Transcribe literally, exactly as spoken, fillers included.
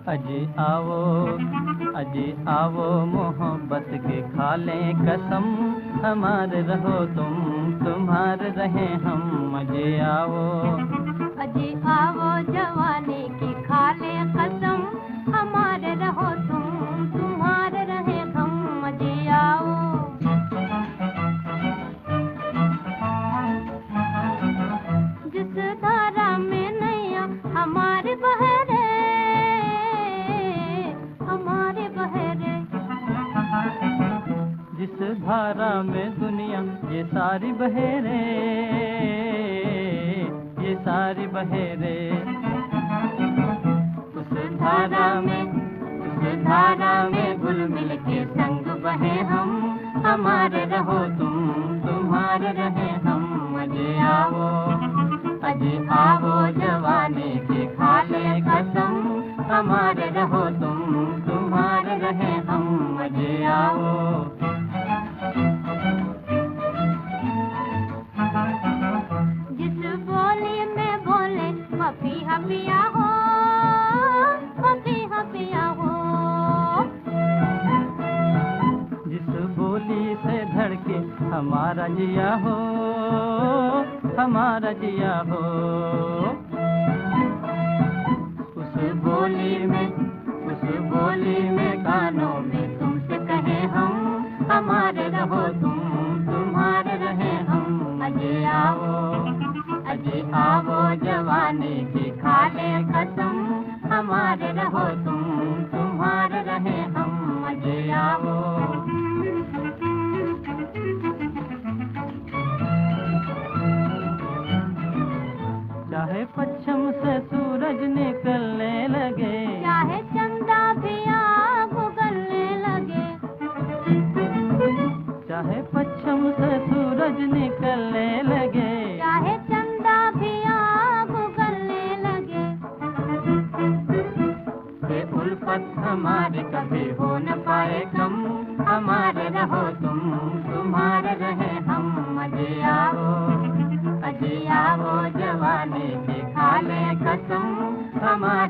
अजी आओ अजी आओ मोहब्बत के खा लें कसम, हमारे रहो तुम तुम्हारे रहे हम। अजी आओ अजी आओ जवानी की खा लें कसम, हमारे रहो तुम तुम्हारे रहे हम। अजी आओ जिस धारा में नैया हमारे बहरे हमारे बहरे, जिस धारा में दुनिया ये सारी बहेरे ये सारी बहेरे, उस धारा में उस धारा में घुल मिल के संग बहे हम, हमारे रहो तुम तुम्हारे रहे हम। अजी आओ अजी आओ जवानी की खा ले कसम, हमारे रहो तुम तुम्हारे रहे हम। अजी आओ जिस बोली में बोले हफी हफिया हो हफी हफिया हो, जिस बोली से धड़के हमारा जिया हो हमारा जिया हो, उस बोली में उस बोली में कानों में तुमसे कहे हम, हमारे रहो तुम तुम्हारे रहे हम। अजी आओ अजी आओ जवानी की खा ले कसम, हमारे रहो तुम तुम्हारे रहे हम। अजी आओ चाहे पश्चिम से सूरज निकलने लगे, चाहे चंदा भी आग उगलने लगे, चाहे पश्चिम से सूरज निकलने लगे, चाहे चंदा भी आग उगलने लगे, ये उल्फत हमारे कभी हो न पाए कम, हमारे रहो तुम तुम्हारे रहे हम। अजी आओ अजी आओ जवानी की खा ले कसम, हमारे